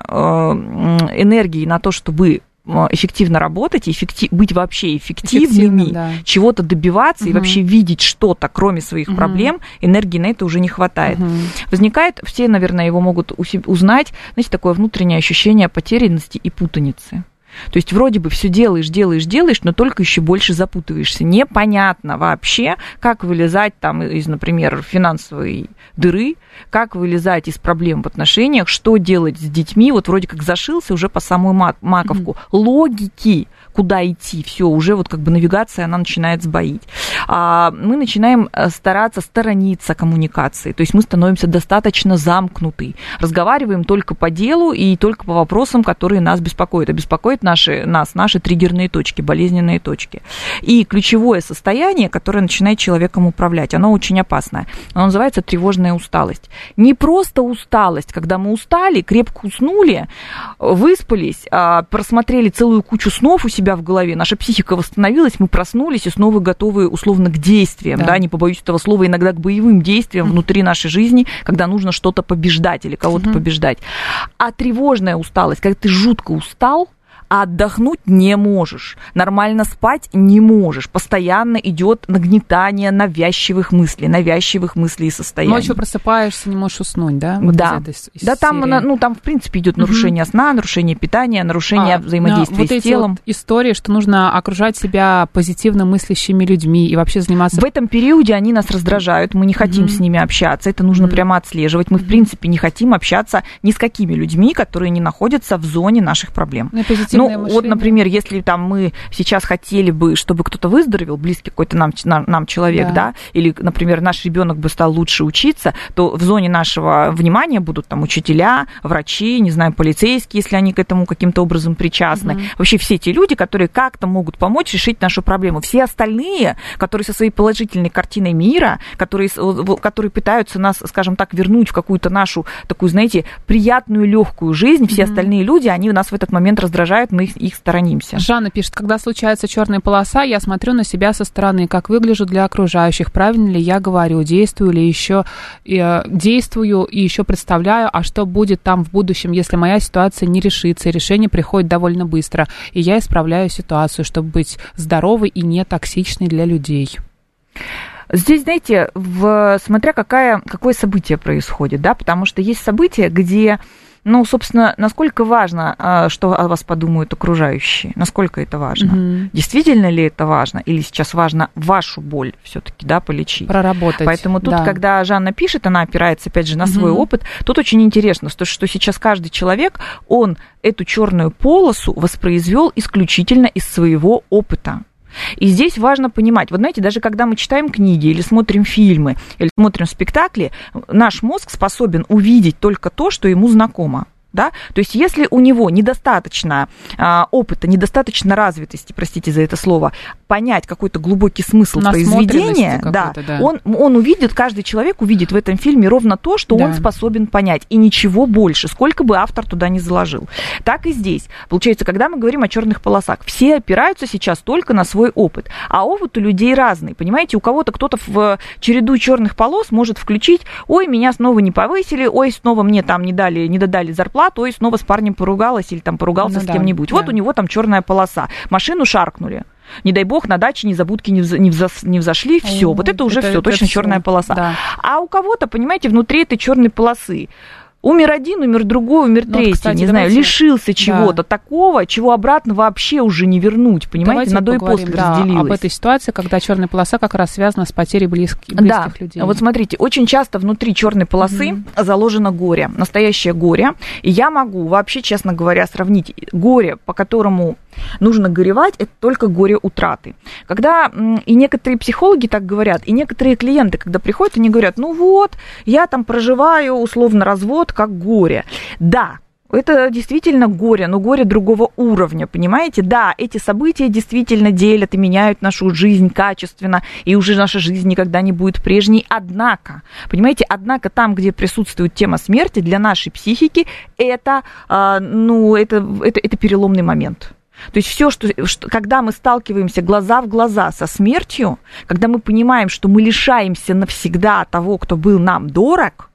энергии на то, чтобы эффективно работать, эффектив, быть вообще эффективными, да. чего-то добиваться угу. и вообще видеть что-то, кроме своих угу. проблем, энергии на это уже не хватает. Угу. Возникает, все, наверное, его могут узнать, знаете, такое внутреннее ощущение потерянности и путаницы. То есть вроде бы все делаешь, делаешь, делаешь, но только еще больше запутываешься. Непонятно вообще, как вылезать там из, например, финансовой дыры, как вылезать из проблем в отношениях, что делать с детьми. Вот вроде как зашился уже по самую маковку. Mm-hmm. Логики, куда идти, все, уже вот как бы навигация, она начинает сбоить. А мы начинаем стараться сторониться коммуникации, то есть мы становимся достаточно замкнуты, разговариваем только по делу и только по вопросам, которые нас беспокоят. А беспокоят наши, нас наши триггерные точки, болезненные точки. И ключевое состояние, которое начинает человеком управлять, оно очень опасное. Оно называется тревожная усталость. Не просто усталость, когда мы устали, крепко уснули, выспались, просмотрели целую кучу снов у себя в голове, наша психика восстановилась, мы проснулись и снова готовы условно к действиям, да, да не побоюсь этого слова, иногда к боевым действиям mm-hmm. внутри нашей жизни, когда нужно что-то побеждать или кого-то mm-hmm. побеждать. А тревожная усталость, когда ты жутко устал, а отдохнуть не можешь, нормально спать не можешь, постоянно идет нагнетание навязчивых мыслей, навязчивых мыслей и состояний. Ночью просыпаешься, не можешь уснуть, да? Вот да, из из да там, ну, там, в принципе, идет нарушение угу. сна, нарушение питания, нарушение а, взаимодействия вот с телом. Вот истории, что нужно окружать себя позитивно мыслящими людьми и вообще заниматься... В этом периоде они нас раздражают, мы не хотим угу. с ними общаться, это нужно угу. прямо отслеживать. Мы, в принципе, не хотим общаться ни с какими людьми, которые не находятся в зоне наших проблем. Ну, Ну, вот, например, если там мы сейчас хотели бы, чтобы кто-то выздоровел, близкий какой-то нам, нам, нам человек, да. да, или, например, наш ребенок бы стал лучше учиться, то в зоне нашего внимания будут там учителя, врачи, не знаю, полицейские, если они к этому каким-то образом причастны. Угу. Вообще все те люди, которые как-то могут помочь решить нашу проблему. Все остальные, которые со своей положительной картиной мира, которые, которые пытаются нас, скажем так, вернуть в какую-то нашу такую, знаете, приятную, легкую жизнь, все угу. остальные люди, они нас в этот момент раздражают, мы их, их сторонимся. Жанна пишет, когда случается черная полоса, я смотрю на себя со стороны, как выгляжу для окружающих, правильно ли я говорю, действую ли еще, э, действую и еще представляю, а что будет там в будущем, если моя ситуация не решится, и решение приходит довольно быстро, и я исправляю ситуацию, чтобы быть здоровой и не токсичной для людей. Здесь, знаете, в, смотря какая, какое событие происходит, да, потому что есть события, где Ну, собственно, насколько важно, что о вас подумают окружающие? Насколько это важно? Mm-hmm. Действительно ли это важно? Или сейчас важно вашу боль все-таки, да, полечить? Проработать. Поэтому тут, да. когда Жанна пишет, она опирается, опять же, на свой mm-hmm. опыт. Тут очень интересно, что, что сейчас каждый человек, он эту черную полосу воспроизвел исключительно из своего опыта. И здесь важно понимать, вот знаете, даже когда мы читаем книги или смотрим фильмы, или смотрим спектакли, наш мозг способен увидеть только то, что ему знакомо. Да? То есть если у него недостаточно а, опыта, недостаточно развитости, простите за это слово, понять какой-то глубокий смысл произведения, да, да. Он, он увидит, каждый человек увидит в этом фильме ровно то, что да. он способен понять, и ничего больше, сколько бы автор туда не заложил. Так и здесь. Получается, когда мы говорим о черных полосах, все опираются сейчас только на свой опыт, а опыт у людей разный. Понимаете, у кого-то кто-то в череду черных полос может включить: ой, меня снова не повысили, ой, снова мне там не дали, не додали зарплату, то и снова с парнем поругалась или там поругался ну, с кем-нибудь. Да, вот да. у него там черная полоса. Машину шаркнули. Не дай бог, на даче незабудки не, вза- не, вза- не взошли, все. Вот это уже все, точно черная полоса. Да. А у кого-то, понимаете, внутри этой черной полосы умер один, умер другой, умер ну, третий, вот, кстати, не знаю, лишился чего-то да. такого, чего обратно вообще уже не вернуть, понимаете, давайте на до и после да, разделилось. Об этой ситуации, когда черная полоса как раз связана с потерей близких, близких да. людей. Вот смотрите, очень часто внутри черной полосы mm-hmm. заложено горе, настоящее горе, и я могу вообще, честно говоря, сравнить горе, по которому нужно горевать, это только горе утраты. Когда и некоторые психологи так говорят, и некоторые клиенты, когда приходят, они говорят: ну вот, я там проживаю условно развод как горе. Да, это действительно горе, но горе другого уровня, понимаете? Да, эти события действительно делят и меняют нашу жизнь качественно, и уже наша жизнь никогда не будет прежней. Однако, понимаете, однако там, где присутствует тема смерти, для нашей психики это, ну, это, это, это переломный момент. То есть все, что, что, когда мы сталкиваемся глаза в глаза со смертью, когда мы понимаем, что мы лишаемся навсегда того, кто был нам дорог,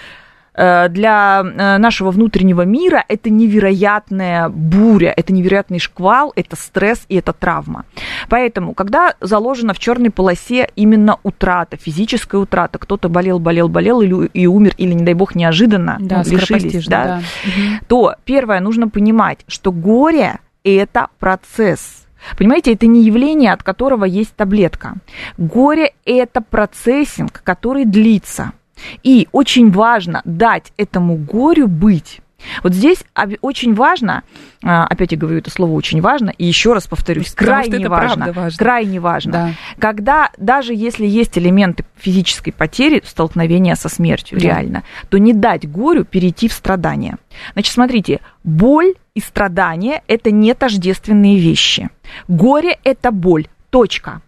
для нашего внутреннего мира это невероятная буря, это невероятный шквал, это стресс и это травма. Поэтому, когда заложена в черной полосе именно утрата, физическая утрата, кто-то болел, болел, болел и, и умер, или, не дай бог, неожиданно да, ну, лишились, да, да. то первое, нужно понимать, что горе – это процесс. Понимаете, это не явление, от которого есть таблетка. Горе – это процессинг, который длится. И очень важно дать этому горю быть. Вот здесь очень важно, опять я говорю это слово очень важно, и еще раз повторюсь, крайне важно, важно, крайне важно, да. когда даже если есть элементы физической потери, столкновения со смертью, да. реально, то не дать горю перейти в страдание. Значит, смотрите, боль и страдание – это не тождественные вещи. Горе – это боль, точка.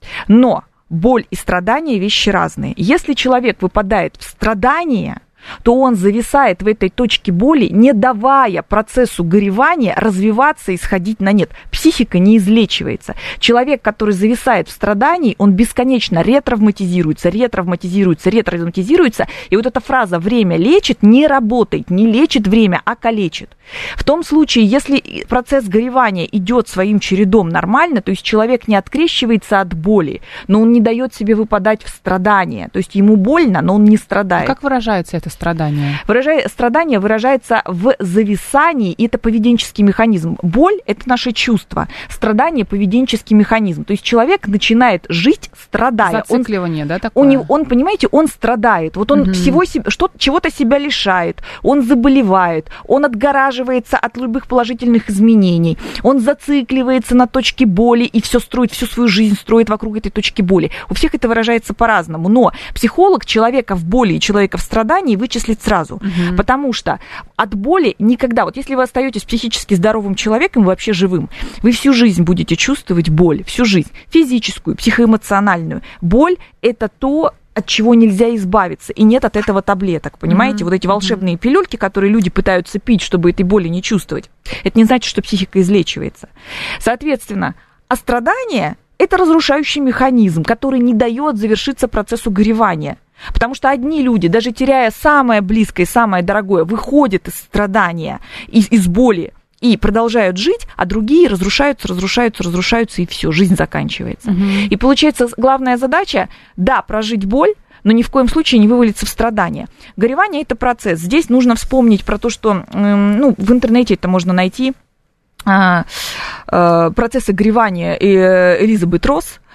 Но боль и страдания – вещи разные. Если человек выпадает в страдание, то он зависает в этой точке боли, не давая процессу горевания развиваться и сходить на нет. Психика не излечивается. Человек, который зависает в страдании, он бесконечно ретравматизируется, ретравматизируется, ретравматизируется. И вот эта фраза «время лечит» не работает. Не лечит время, а калечит. В том случае, если процесс горевания идет своим чередом нормально, то есть человек не открещивается от боли, но он не дает себе выпадать в страдание. То есть ему больно, но он не страдает. А как выражается это страдание? Выражай, страдание выражается в зависании, и это поведенческий механизм. Боль – это наше чувство, страдание – поведенческий механизм. То есть человек начинает жить, страдая. Зацикливание, он, да, такое? Он, он, понимаете, он страдает. Вот он угу. всего себе, что, чего-то себя лишает, он заболевает, он отгораживается от любых положительных изменений, он зацикливается на точке боли и все строит, всю свою жизнь строит вокруг этой точки боли. У всех это выражается по-разному, но психолог человека в боли и человека в страдании вычислить сразу, угу. потому что от боли никогда, вот если вы остаетесь психически здоровым человеком, вообще живым, вы всю жизнь будете чувствовать боль, всю жизнь, физическую, психоэмоциональную. Боль – это то, от чего нельзя избавиться, и нет от этого таблеток, понимаете? Mm-hmm. Вот эти волшебные mm-hmm. пилюльки, которые люди пытаются пить, чтобы этой боли не чувствовать, это не значит, что психика излечивается. Соответственно, а страдание – это разрушающий механизм, который не дает завершиться процессу горевания. Потому что одни люди, даже теряя самое близкое, самое дорогое, выходят из страдания, из, из боли и продолжают жить, а другие разрушаются, разрушаются, разрушаются, и все, жизнь заканчивается. Угу. И получается, главная задача, да, прожить боль, но ни в коем случае не вывалиться в страдания. Горевание – это процесс. Здесь нужно вспомнить про то, что ну, в интернете это можно найти, процессы горевания Элизабет Росс.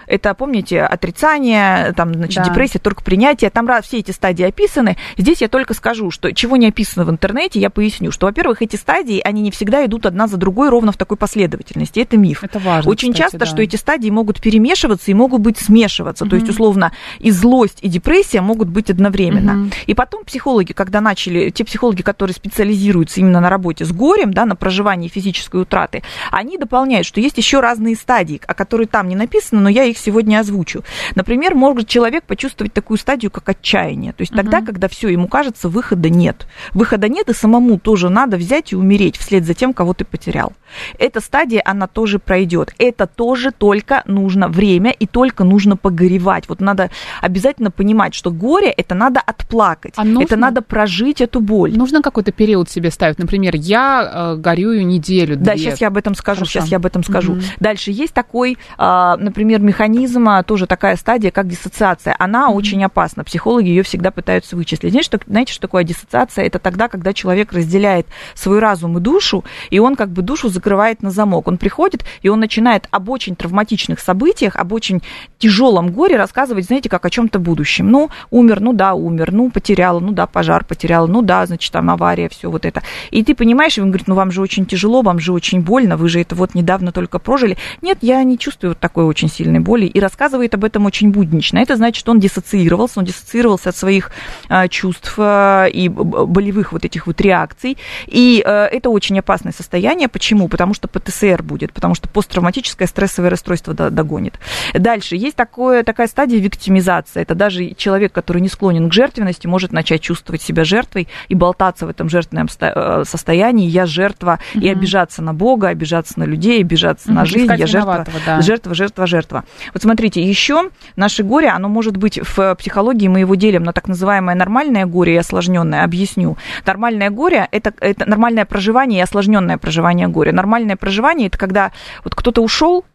Это, помните, отрицание, там, значит, да. депрессия, только принятие. Там раз все эти стадии описаны. Здесь я только скажу, что чего не описано в интернете, я поясню, что, во-первых, эти стадии, они не всегда идут одна за другой ровно в такой последовательности. Это миф. Это важно, Очень кстати, часто, да. что эти стадии могут перемешиваться и могут быть смешиваться. Mm-hmm. То есть, условно, и злость, и депрессия могут быть одновременно. Mm-hmm. И потом психологи, когда начали, те психологи, которые специализируются именно на работе с горем, да, на проживании физической утраты, они дополняют, что есть еще разные стадии, о которых там не написано, но я их сегодня озвучу. Например, может человек почувствовать такую стадию, как отчаяние. То есть mm-hmm. тогда, когда все, ему кажется, выхода нет. Выхода нет, и самому тоже надо взять и умереть вслед за тем, кого ты потерял. Эта стадия, она тоже пройдет. Это тоже только нужно время и только нужно погоревать. Вот надо обязательно понимать, что горе, это надо отплакать. А нужно, это надо прожить эту боль. Нужно какой-то период себе ставить. Например, я э, горюю неделю, две. Да, сейчас я об этом скажу. Хорошо. Сейчас я об этом скажу. Mm-hmm. Дальше есть такой, э, например, механизм, тоже такая стадия, как диссоциация. Она mm-hmm. очень опасна. Психологи ее всегда пытаются вычислить. Знаете, что, знаете, что такое диссоциация? Это тогда, когда человек разделяет свой разум и душу, и он как бы душу закрывает на замок. Он приходит, и он начинает об очень травматичных событиях, об очень тяжелом горе рассказывать, знаете, как о чем-то будущем. Ну, умер, ну да, умер, ну, потеряла, ну да, пожар потеряла, ну да, значит, там авария, все вот это. И ты понимаешь, и он говорит, ну, вам же очень тяжело, вам же очень больно, вы же это вот недавно только прожили. Нет, я не чувствую вот такой очень сильной боли. И рассказывает об этом очень буднично. Это значит, что он диссоциировался, он диссоциировался от своих а, чувств а, и болевых вот этих вот реакций. И а, это очень опасное состояние. Почему? Потому что ПТСР будет, потому что посттравматическое стрессовое расстройство догонит. Дальше. Есть такое, такая стадия виктимизации. Это даже человек, который не склонен к жертвенности, может начать чувствовать себя жертвой и болтаться в этом жертвенном состоянии. Я жертва, mm-hmm. и обижаться на Бога, обижаться на людей, обижаться mm-hmm. на жизнь. Я жертва, да. жертва, жертва, жертва. Вот смотрите, еще наше горе, оно может быть в психологии, мы его делим на так называемое нормальное горе и осложненное. Объясню. Нормальное горе – это, это нормальное проживание и осложненное проживание горя. Нормальное проживание – это когда вот кто-то ушел,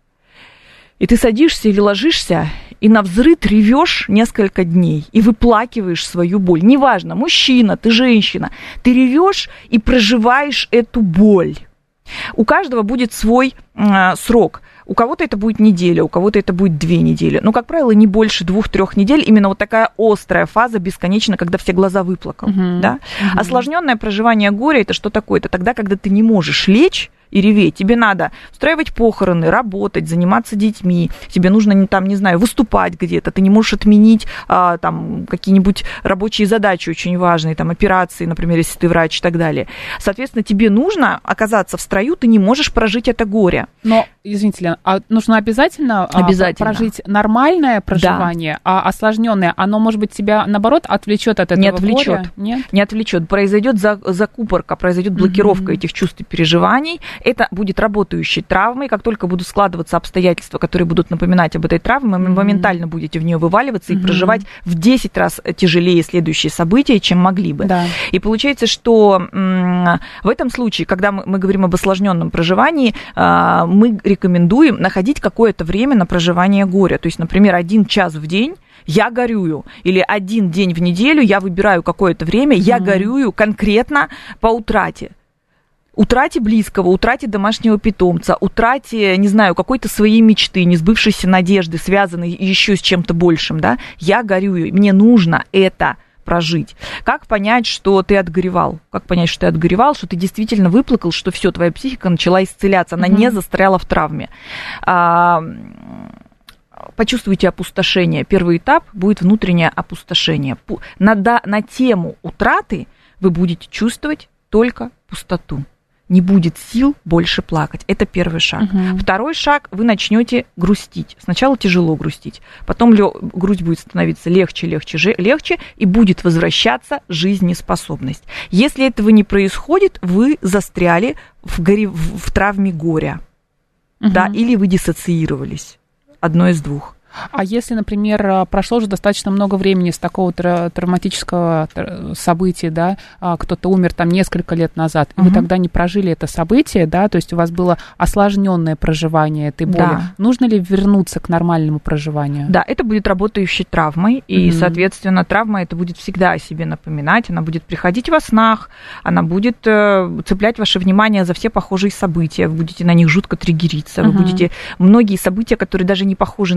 и ты садишься или ложишься, и навзрыд ревешь несколько дней, и выплакиваешь свою боль. Неважно, мужчина, ты женщина, ты ревешь и проживаешь эту боль. У каждого будет свой э, срок. У кого-то это будет неделя, у кого-то это будет две недели. Но, как правило, не больше двух-трех недель. Именно вот такая острая фаза бесконечно, когда все глаза выплакал. Uh-huh. Да? Uh-huh. Осложненное проживание горя – это что такое? Это тогда, когда ты не можешь лечь и реветь. Тебе надо устраивать похороны, работать, заниматься детьми. Тебе нужно, там, не знаю, выступать где-то. Ты не можешь отменить а, там, какие-нибудь рабочие задачи очень важные, там, операции, например, если ты врач и так далее. Соответственно, тебе нужно оказаться в строю, ты не можешь прожить это горе. Но, извините, Лена, а нужно обязательно, обязательно прожить нормальное проживание, да. а осложненное, оно, может быть, тебя, наоборот, отвлечет от этого не отвлечет. горя? Нет? Не отвлечет. Произойдет закупорка, произойдет блокировка mm-hmm. этих чувств и переживаний. Это будет работающей травмой. Как только будут складываться обстоятельства, которые будут напоминать об этой травме, mm-hmm. вы моментально будете в нее вываливаться mm-hmm. и проживать в десять раз тяжелее следующие события, чем могли бы. Да. И получается, что м- в этом случае, когда мы, мы говорим об осложненном проживании, э- мы рекомендуем находить какое-то время на проживание горя. То есть, например, один час в день я горюю, или один день в неделю я выбираю какое-то время, я mm-hmm. горюю конкретно по утрате. Утрате близкого, утрате домашнего питомца, утрате, не знаю, какой-то своей мечты, несбывшейся надежды, связанной еще с чем-то большим, да, я горюю, мне нужно это прожить. Как понять, что ты отгоревал? Как понять, что ты отгоревал, что ты действительно выплакал, что все, твоя психика начала исцеляться, она mm-hmm. не застряла в травме? А, почувствуйте опустошение. Первый этап будет внутреннее опустошение. На, на тему утраты вы будете чувствовать только пустоту. Не будет сил больше плакать. Это первый шаг. Uh-huh. Второй шаг, вы начнете грустить. Сначала тяжело грустить, потом лё, грусть будет становиться легче, легче, легче, и будет возвращаться жизнеспособность. Если этого не происходит, вы застряли в, горе, в, в травме горя. Uh-huh. Да, или вы диссоциировались. Одно из двух. А если, например, прошло уже достаточно много времени с такого травматического события, да, кто-то умер там несколько лет назад, и угу. вы тогда не прожили это событие, да, то есть у вас было осложненное проживание этой боли, да. нужно ли вернуться к нормальному проживанию? Да, это будет работающей травмой, и, угу. соответственно, травма это будет всегда о себе напоминать, она будет приходить во снах, она будет цеплять ваше внимание за все похожие события, вы будете на них жутко триггериться, угу. вы будете многие события, которые даже не похожи на ваши,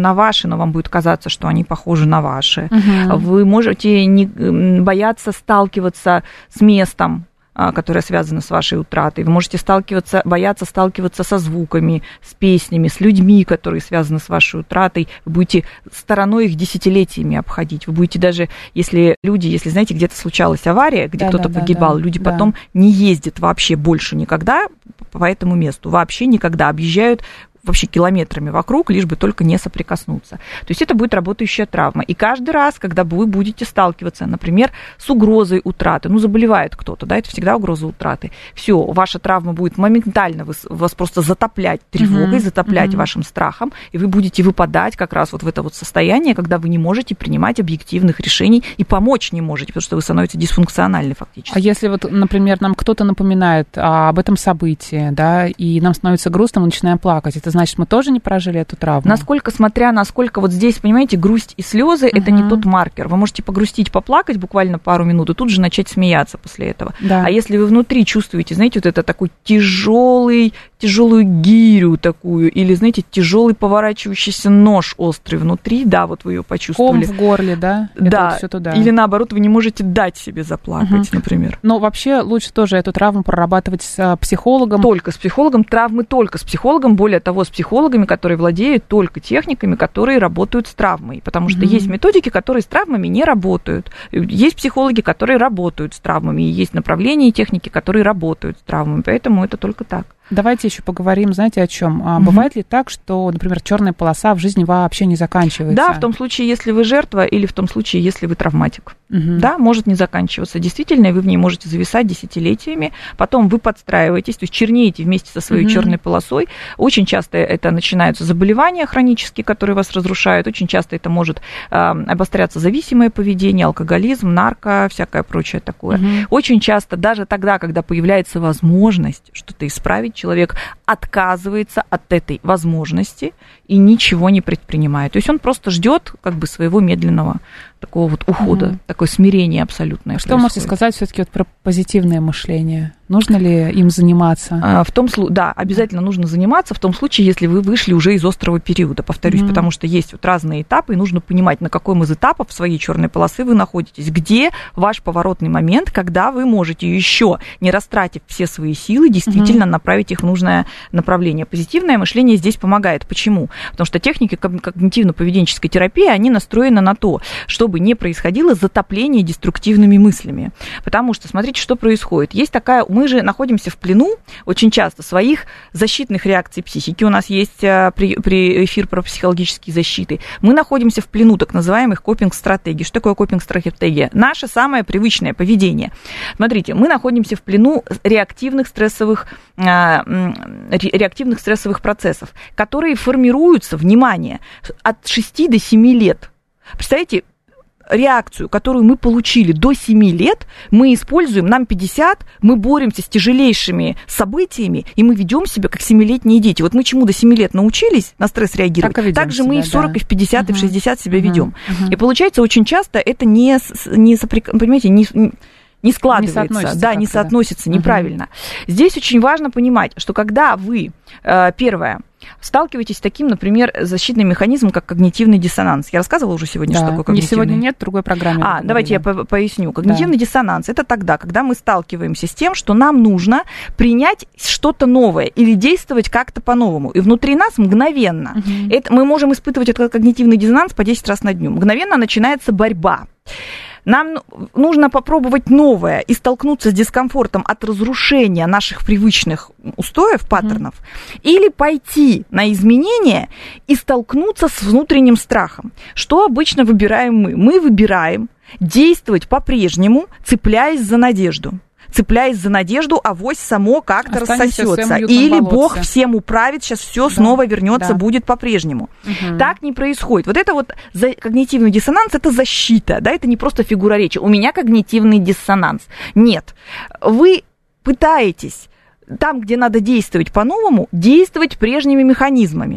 ваши, но вам будет казаться, что они похожи на ваши. Угу. Вы можете не бояться сталкиваться с местом, которая связана с вашей утратой. Вы можете сталкиваться, бояться сталкиваться со звуками, с песнями, с людьми, которые связаны с вашей утратой. Вы будете стороной их десятилетиями обходить. Вы будете даже, если люди, если, знаете, где-то случалась авария, где да, кто-то да, погибал, да, люди да. потом не ездят вообще больше никогда по этому месту, вообще никогда, объезжают вообще километрами вокруг, лишь бы только не соприкоснуться. То есть это будет работающая травма. И каждый раз, когда вы будете сталкиваться, например, с угрозой утраты, ну, заболевает кто-то, да, это всегда угроза утраты, все, ваша травма будет моментально вас просто затоплять тревогой, uh-huh. затоплять uh-huh. вашим страхом, и вы будете выпадать как раз вот в это вот состояние, когда вы не можете принимать объективных решений и помочь не можете, потому что вы становитесь дисфункциональны фактически. А если вот, например, нам кто-то напоминает об этом событии, да, и нам становится грустно, мы начинаем плакать, это значит, мы тоже не прожили эту травму? Насколько, смотря насколько вот здесь, понимаете, грусть и слезы, uh-huh. это не тот маркер. Вы можете погрустить, поплакать буквально пару минут, и тут же начать смеяться после этого. Да. А если вы внутри чувствуете, знаете, вот это такой тяжелый, тяжелую гирю такую, или, знаете, тяжелый поворачивающийся нож острый внутри, да, вот вы ее почувствовали. Ком в горле, да? Да. Это туда. Или наоборот, вы не можете дать себе заплакать, uh-huh. например. Но вообще лучше тоже эту травму прорабатывать с психологом. Только с психологом, травмы только с психологом, более того, с психологами, которые владеют только техниками, которые работают с травмой. Потому что mm-hmm. есть методики, которые с травмами не работают. Есть психологи, которые работают с травмами. И есть направления и техники, которые работают с травмами. Поэтому это только так. Давайте еще поговорим, знаете, о чем? А, mm-hmm. Бывает ли так, что, например, черная полоса в жизни вообще не заканчивается? Да, в том случае, если вы жертва, или в том случае, если вы травматик. Mm-hmm. Да, может не заканчиваться. Действительно, и вы в ней можете зависать десятилетиями. Потом вы подстраиваетесь, то есть чернеете вместе со своей mm-hmm. черной полосой. Очень часто это начинаются заболевания хронические, которые вас разрушают. Очень часто это может э, обостряться зависимое поведение, алкоголизм, нарко, всякое прочее такое. Mm-hmm. Очень часто, даже тогда, когда появляется возможность что-то исправить, человек отказывается от этой возможности и ничего не предпринимает. То есть он просто ждет как бы своего медленного такого вот ухода, mm-hmm. такое смирение абсолютное. Что происходит. Можете сказать все-таки вот про позитивное мышление? Нужно ли им заниматься? А, в том случае, да, обязательно нужно заниматься в том случае, если вы вышли уже из острого периода, повторюсь, mm-hmm. потому что есть вот разные этапы, и нужно понимать, на каком из этапов своей черной полосы вы находитесь, где ваш поворотный момент, когда вы можете еще, не растратив все свои силы, действительно mm-hmm. направить их в нужное направление. Позитивное мышление здесь помогает. Почему? Потому что техники когнитивно-поведенческой терапии, они настроены на то, чтобы не происходило затопление деструктивными мыслями. Потому что, смотрите, что происходит. Есть такая... Мы же находимся в плену очень часто своих защитных реакций психики. У нас есть при, при эфир про психологические защиты. Мы находимся в плену так называемых копинг-стратегий. Что такое копинг-стратегия? Наше самое привычное поведение. Смотрите, мы находимся в плену реактивных стрессовых, реактивных стрессовых процессов, которые формируются, внимание, от шести до семи лет. Представляете, реакцию, которую мы получили до семи лет, мы используем, нам пятьдесят, мы боремся с тяжелейшими событиями, и мы ведем себя как семилетние дети. Вот мы чему до семи лет научились на стресс реагировать, так, так же себя, мы и в сорок, да. и в пятьдесят, uh-huh. и в шестьдесят себя uh-huh. ведем. Uh-huh. И получается, очень часто это не, не, понимаете, не... не складывается, не да, не соотносится да. неправильно. Угу. Здесь очень важно понимать, что когда вы, первое, сталкиваетесь с таким, например, защитным механизмом, как когнитивный диссонанс. Я рассказывала уже сегодня, да. что такое когнитивный... Не сегодня нет, в другой программе. А, давайте я по- поясню. Когнитивный да. диссонанс – это тогда, когда мы сталкиваемся с тем, что нам нужно принять что-то новое или действовать как-то по-новому. И внутри нас мгновенно, угу. это, мы можем испытывать этот когнитивный диссонанс по десять раз на дню, мгновенно начинается борьба. Нам нужно попробовать новое и столкнуться с дискомфортом от разрушения наших привычных устоев, паттернов, mm-hmm. или пойти на изменения и столкнуться с внутренним страхом. Что обычно выбираем мы? Мы выбираем действовать по-прежнему, цепляясь за надежду. Цепляясь за надежду, авось само как-то рассосется. Или Бог всем управит, сейчас все да, снова вернется, да. будет по-прежнему. Угу. Так не происходит. Вот это вот когнитивный диссонанс, это защита, да, это не просто фигура речи. У меня когнитивный диссонанс. Нет. Вы пытаетесь там, где надо действовать по-новому, действовать прежними механизмами.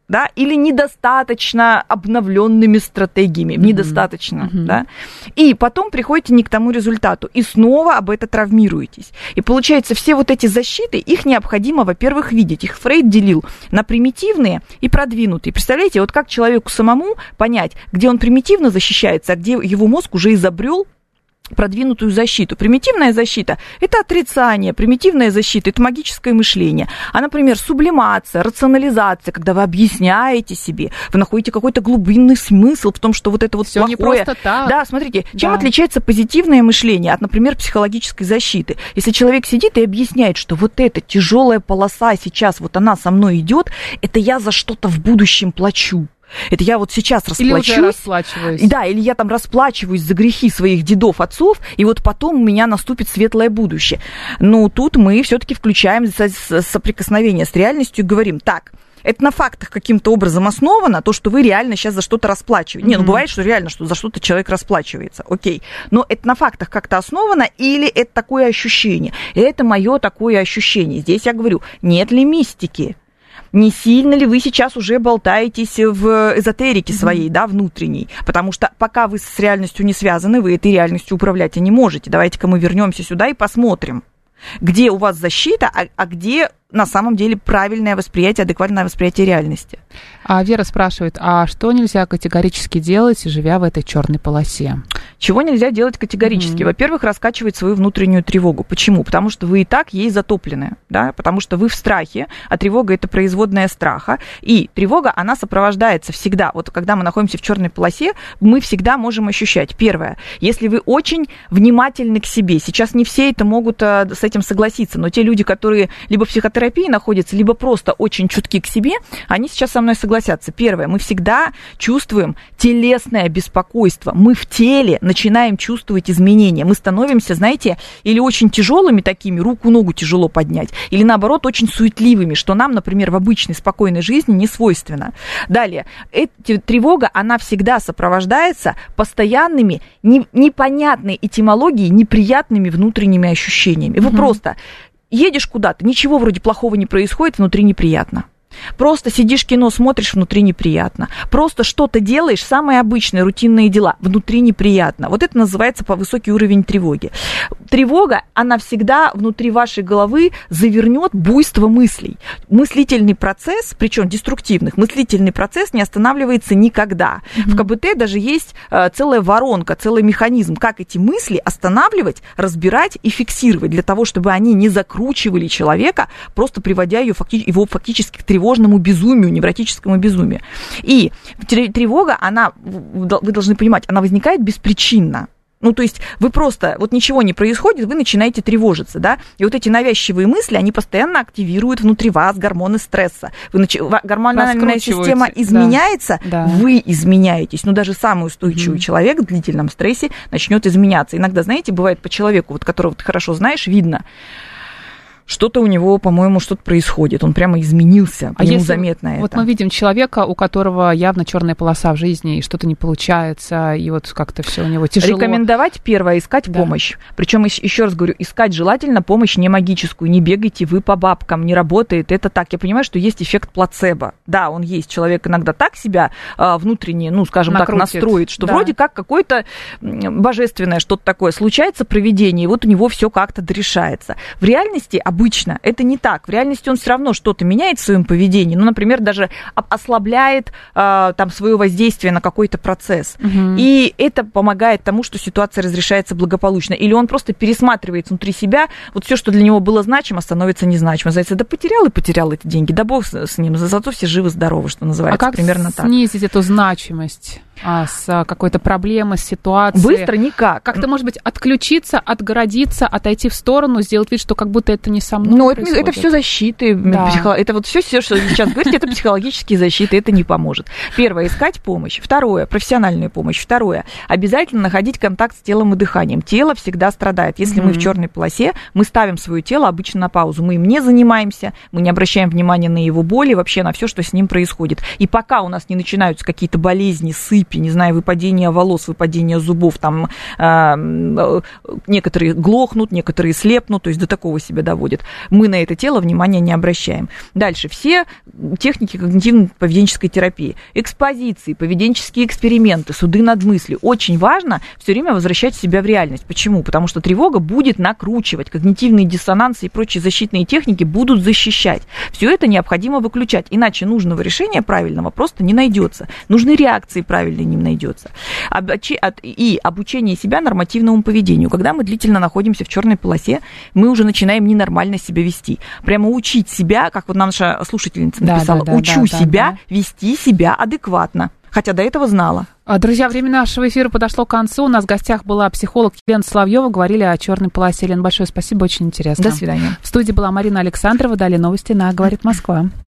да, или недостаточно обновленными стратегиями, mm-hmm. недостаточно, mm-hmm. да, и потом приходите не к тому результату, и снова об этом травмируетесь. И получается, все вот эти защиты, их необходимо, во-первых, видеть. Их Фрейд делил на примитивные и продвинутые. Представляете, вот как человеку самому понять, где он примитивно защищается, а где его мозг уже изобрел продвинутую защиту. Примитивная защита – это отрицание, примитивная защита – это магическое мышление. А, например, сублимация, рационализация, когда вы объясняете себе, вы находите какой-то глубинный смысл в том, что вот это вот всё плохое. Не просто так. Да, смотрите, чем да. отличается позитивное мышление от, например, психологической защиты? Если человек сидит и объясняет, что вот эта тяжелая полоса сейчас, вот она со мной идет, это я за что-то в будущем плачу. Это я вот сейчас расплачусь. Или уже расплачиваюсь. Да, или я там расплачиваюсь за грехи своих дедов, отцов, и вот потом у меня наступит светлое будущее. Но тут мы все-таки включаем соприкосновение с реальностью и говорим, так, это на фактах каким-то образом основано, то, что вы реально сейчас за что-то расплачиваете. Mm-hmm. Не, ну бывает, что реально что за что-то человек расплачивается, окей. Но это на фактах как-то основано или это такое ощущение? Это мое такое ощущение. Здесь я говорю, нет ли мистики? Не сильно ли вы сейчас уже болтаетесь в эзотерике своей, mm-hmm. да, внутренней? Потому что пока вы с реальностью не связаны, вы этой реальностью управлять и не можете. Давайте-ка мы вернемся сюда и посмотрим, где у вас защита, а, а где на самом деле правильное восприятие, адекватное восприятие реальности. А Вера спрашивает, а что нельзя категорически делать, живя в этой черной полосе? Чего нельзя делать категорически? Mm-hmm. Во-первых, раскачивать свою внутреннюю тревогу. Почему? Потому что вы и так ей затоплены, да? Потому что вы в страхе, а тревога – это производная страха. И тревога, она сопровождается всегда. Вот когда мы находимся в черной полосе, мы всегда можем ощущать. Первое, если вы очень внимательны к себе, сейчас не все это могут а, с этим согласиться, но те люди, которые либо в психотерапии находятся, либо просто очень чутки к себе, они сейчас со мной согласятся. Первое, мы всегда чувствуем телесное беспокойство. Мы в теле начинаем чувствовать изменения. Мы становимся, знаете, или очень тяжелыми такими, руку-ногу тяжело поднять, или наоборот очень суетливыми, что нам, например, в обычной спокойной жизни не свойственно. Далее, эта тревога, она всегда сопровождается постоянными, не, непонятной этимологией, неприятными внутренними ощущениями. Вы mm-hmm. просто едешь куда-то, ничего вроде плохого не происходит, внутри неприятно. Просто сидишь, кино смотришь, внутри неприятно. Просто что-то делаешь, самые обычные рутинные дела, внутри неприятно. Вот это называется высокий уровень тревоги. Тревога, она всегда внутри вашей головы завернет буйство мыслей. Мыслительный процесс, причем деструктивных, мыслительный процесс не останавливается никогда. Mm-hmm. В ка бэ тэ даже есть целая воронка, целый механизм, как эти мысли останавливать, разбирать и фиксировать, для того, чтобы они не закручивали человека, просто приводя его фактически к тревоге, тревожному безумию, невротическому безумию. И тревога, она, вы должны понимать, она возникает беспричинно. Ну, то есть вы просто, вот ничего не происходит, вы начинаете тревожиться, да, и вот эти навязчивые мысли, они постоянно активируют внутри вас гормоны стресса. Вы нач... Гормональная система изменяется, да. Вы изменяетесь. Ну, даже самый устойчивый mm-hmm. человек в длительном стрессе начнет изменяться. Иногда, знаете, бывает по человеку, вот которого ты хорошо знаешь, видно, что-то у него, по-моему, что-то происходит. Он прямо изменился, по а нему если, заметно это. Вот мы видим человека, у которого явно черная полоса в жизни, и что-то не получается, и вот как-то все у него тяжело. Рекомендовать первое, искать да. помощь. Причем, еще раз говорю, искать желательно помощь не магическую. Не бегайте вы по бабкам, не работает это так. Я понимаю, что есть эффект плацебо. Да, он есть. Человек иногда так себя а, внутренне, ну, скажем накрутит. Так, настроит, что да. вроде как какое-то божественное что-то такое случается, провидение, и вот у него все как-то дорешается. В реальности обычно это не так. В реальности он все равно что-то меняет в своем поведении, ну, например, даже ослабляет э, там свое воздействие на какой-то процесс. Угу. И это помогает тому, что ситуация разрешается благополучно. Или он просто пересматривает внутри себя, вот все, что для него было значимо, становится незначимо. Называется, да потерял и потерял эти деньги, да бог с ним, зато все живы-здоровы, что называется. А как примерно так. снизить эту значимость? А, с какой-то проблемой, с ситуацией. Быстро никак. Как-то, может быть, отключиться, отгородиться, отойти в сторону, сделать вид, что как будто это не со мной ну, происходит. Это, это все защиты. Да. Психо... Это вот все, все, что вы сейчас говорите, это психологические защиты, это не поможет. Первое, искать помощь. Второе, профессиональную помощь. Второе, обязательно находить контакт с телом и дыханием. Тело всегда страдает. Если mm-hmm. мы в черной полосе, мы ставим свое тело обычно на паузу. Мы им не занимаемся, мы не обращаем внимания на его боли, вообще на все, что с ним происходит. И пока у нас не начинаются какие-то болезни, сыпь, ощупи, не знаю, выпадение волос, выпадение зубов, там э, некоторые глохнут, некоторые слепнут, то есть до такого себя доводят. Мы на это тело внимания не обращаем. Дальше. Все техники когнитивно-поведенческой терапии. Экспозиции, поведенческие эксперименты, суды над мыслью. Очень важно все время возвращать себя в реальность. Почему? Потому что тревога будет накручивать, когнитивные диссонансы и прочие защитные техники будут защищать. Все это необходимо выключать, иначе нужного решения правильного просто не найдется. Нужной реакции правильной не найдется. И обучение себя нормативному поведению. Когда мы длительно находимся в черной полосе, мы уже начинаем ненормально себя вести. Прямо учить себя, как вот наша слушательница написала, да, да, учу да, да, себя да. вести себя адекватно. Хотя до этого знала. Друзья, время нашего эфира подошло к концу. У нас в гостях была психолог Елена Соловьева. Говорили о черной полосе. Елена, большое спасибо, очень интересно. До свидания. В студии была Марина Александрова. Далее новости на «Говорит Москва».